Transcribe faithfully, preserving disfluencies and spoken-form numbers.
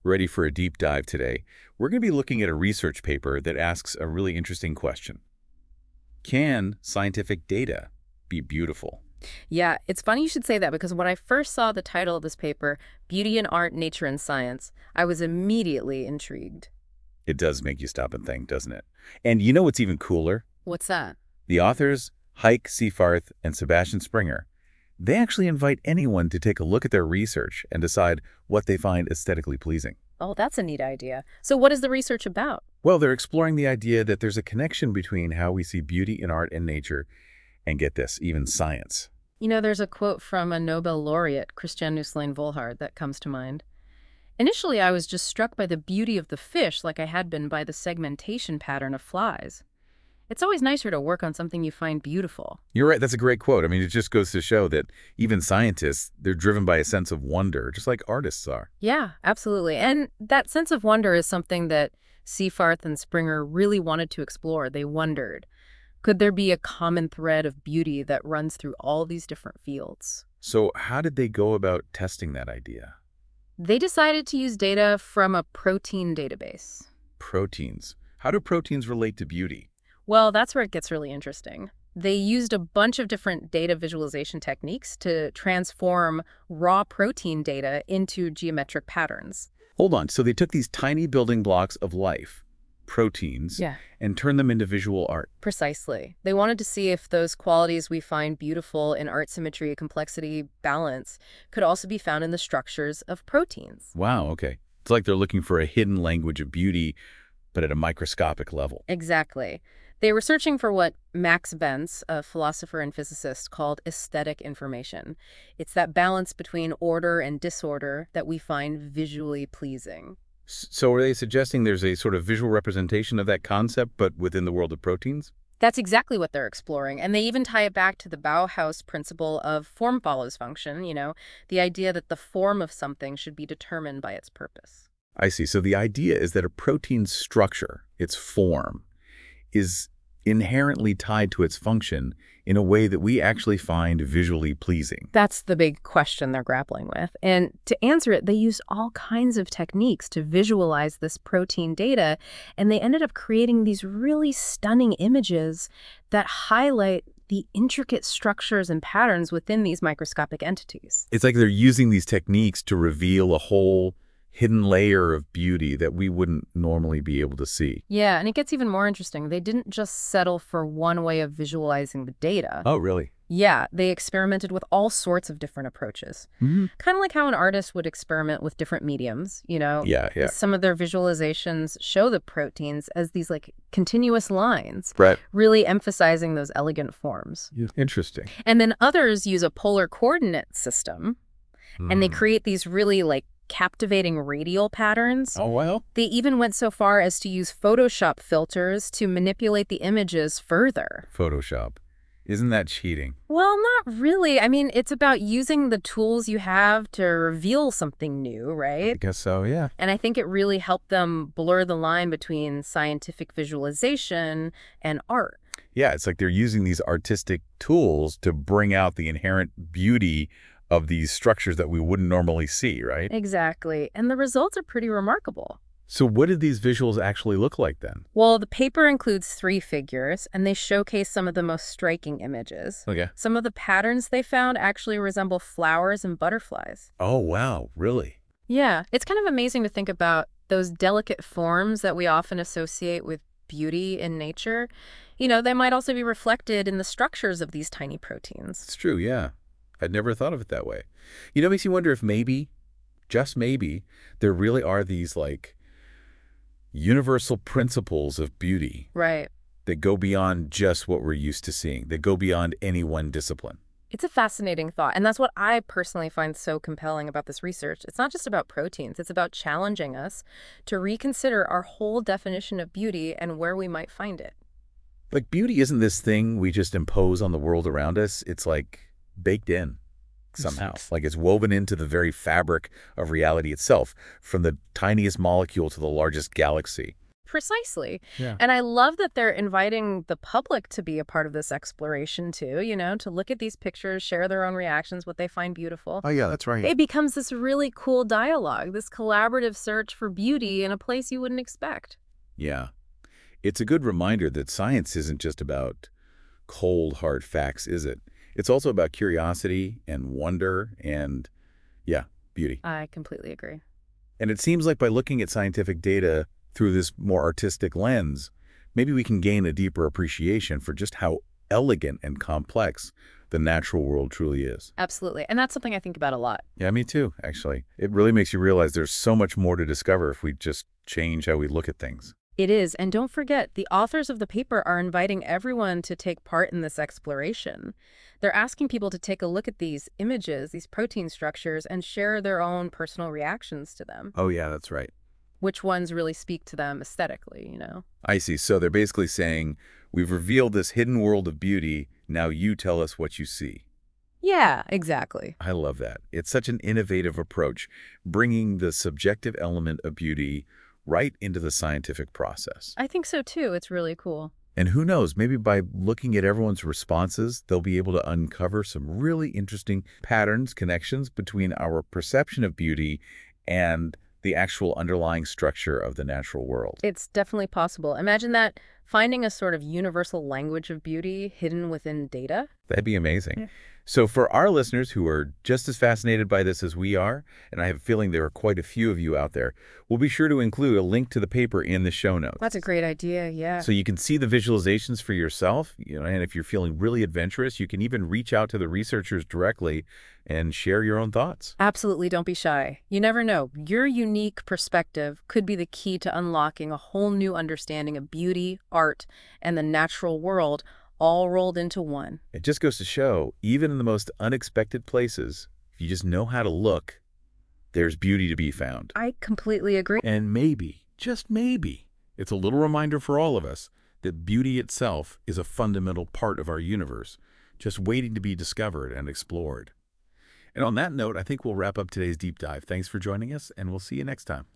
Ready for a deep dive today? We're going to be looking at a research paper that asks a really interesting question. Can scientific data be beautiful? Yeah, it's funny you should say that because when I first saw the title of this paper, Beauty in Art, Nature and Science, I was immediately intrigued. It does make you stop and think, doesn't it? And you know what's even cooler? What's that? The authors, Heike Seyfarth and Sebastian Springer, they actually invite anyone to take a look at their research and decide what they find aesthetically pleasing. Oh, that's a neat idea. So what is the research about? Well, they're exploring the idea that there's a connection between how we see beauty in art and nature, and get this, even science. You know, there's a quote from a Nobel laureate, Christian Nusslein-Volhard, that comes to mind. Initially, I was just struck by the beauty of the fish like I had been by the segmentation pattern of flies. It's always nicer to work on something you find beautiful. You're right, that's a great quote. I mean, it just goes to show that even scientists, they're driven by a sense of wonder, just like artists are. Yeah, absolutely. And that sense of wonder is something that Seyfarth and Springer really wanted to explore. They wondered, could there be a common thread of beauty that runs through all these different fields? So how did they go about testing that idea? They decided to use data from a protein database. Proteins. How do proteins relate to beauty? Well, that's where it gets really interesting. They used a bunch of different data visualization techniques to transform raw protein data into geometric patterns. Hold on, so they took these tiny building blocks of life, proteins, Yeah. and turned them into visual art. Precisely. They wanted to see if those qualities we find beautiful in art symmetry, complexity, balance could also be found in the structures of proteins. Wow, okay. It's like they're looking for a hidden language of beauty, but at a microscopic level. Exactly. They were searching for what Max Benz, a philosopher and physicist, called aesthetic information. It's that balance between order and disorder that we find visually pleasing. S- So are they suggesting there's a sort of visual representation of that concept, but within the world of proteins? That's exactly what they're exploring, and they even tie it back to the Bauhaus principle of form follows function, you know, the idea that the form of something should be determined by its purpose. I see. So the idea is that a protein's structure, its form, is inherently tied to its function in a way that we actually find visually pleasing. That's the big question they're grappling with. And to answer it, they used all kinds of techniques to visualize this protein data, and they ended up creating these really stunning images that highlight the intricate structures and patterns within these microscopic entities. It's like they're using these techniques to reveal a whole hidden layer of beauty that we wouldn't normally be able to see. Yeah, and it gets even more interesting. They didn't just settle for one way of visualizing the data. Oh, really? Yeah, they experimented with all sorts of different approaches. Mm-hmm. Kind of like how an artist would experiment with different mediums, you know? Yeah, yeah. Some of their visualizations show the proteins as these like continuous lines, Right. really emphasizing those elegant forms. Yeah. Interesting. And then others use a polar coordinate system, and they Mm. create these really like captivating radial patterns. Oh, well. They even went so far as to use Photoshop filters to manipulate the images further. Photoshop. Isn't that cheating? Well, not really. I mean, it's about using the tools you have to reveal something new, I right? guess so, yeah. And I think it really helped them blur the line between scientific visualization and art. Yeah, it's like they're using these artistic tools to bring out the inherent beauty of these structures that we wouldn't normally see, right? Exactly. And the results are pretty remarkable. So what did these visuals actually look like then? Well, the paper includes three figures, and they showcase some of the most striking images. Okay. Some of the patterns they found actually resemble flowers and butterflies. Oh, wow. Really? Yeah, it's kind of amazing to think about those delicate forms that we often associate with beauty in nature. You know, they might also be reflected in the structures of these tiny proteins. It's true, yeah. I'd never thought of it that way. You know, it makes you wonder if maybe, just maybe, there really are these, like, universal principles of beauty Right. that go beyond just what we're used to seeing, that go beyond any one discipline. It's a fascinating thought, and that's what I personally find so compelling about this research. It's not just about proteins, it's about challenging us to reconsider our whole definition of beauty and where we might find it. Like, beauty isn't this thing we just impose on the world around us. It's, like, baked in somehow. Like, it's woven into the very fabric of reality itself, from the tiniest molecule to the largest galaxy. Precisely. Yeah. And I love that they're inviting the public to be a part of this exploration too, you know, to look at these pictures, share their own reactions, what they find beautiful. Oh, yeah, that's right. It becomes this really cool dialogue, this collaborative search for beauty in a place you wouldn't expect. Yeah. It's a good reminder that science isn't just about cold, hard facts, is it? It's also about curiosity and wonder and, yeah, beauty. I completely agree. And it seems like by looking at scientific data through this more artistic lens, maybe we can gain a deeper appreciation for just how elegant and complex the natural world truly is. Absolutely. And that's something I think about a lot. Yeah, me too, actually. It really makes you realize there's so much more to discover if we just change how we look at things. It is. And don't forget, the authors of the paper are inviting everyone to take part in this exploration. They're asking people to take a look at these images, these protein structures, and share their own personal reactions to them. Oh, yeah, that's right. Which ones really speak to them aesthetically, you know? I see. So they're basically saying, we've revealed this hidden world of beauty. Now you tell us what you see. Yeah, exactly. I love that. It's such an innovative approach, bringing the subjective element of beauty right into the scientific process. I think so too. It's really cool. And who knows, maybe by looking at everyone's responses, they'll be able to uncover some really interesting patterns, connections between our perception of beauty and the actual underlying structure of the natural world. It's definitely possible. Imagine that, finding a sort of universal language of beauty hidden within data. That'd be amazing. Yeah. So for our listeners who are just as fascinated by this as we are, and I have a feeling there are quite a few of you out there, we'll be sure to include a link to the paper in the show notes. That's a great idea, yeah. So you can see the visualizations for yourself, you know, and if you're feeling really adventurous, you can even reach out to the researchers directly and share your own thoughts. Absolutely, don't be shy. You never know. Your unique perspective could be the key to unlocking a whole new understanding of beauty, art, and the natural world, all rolled into one. It just goes to show, even in the most unexpected places, if you just know how to look, there's beauty to be found. I completely agree. And maybe, just maybe, it's a little reminder for all of us that beauty itself is a fundamental part of our universe, just waiting to be discovered and explored. And on that note, I think we'll wrap up today's deep dive. Thanks for joining us, and we'll see you next time.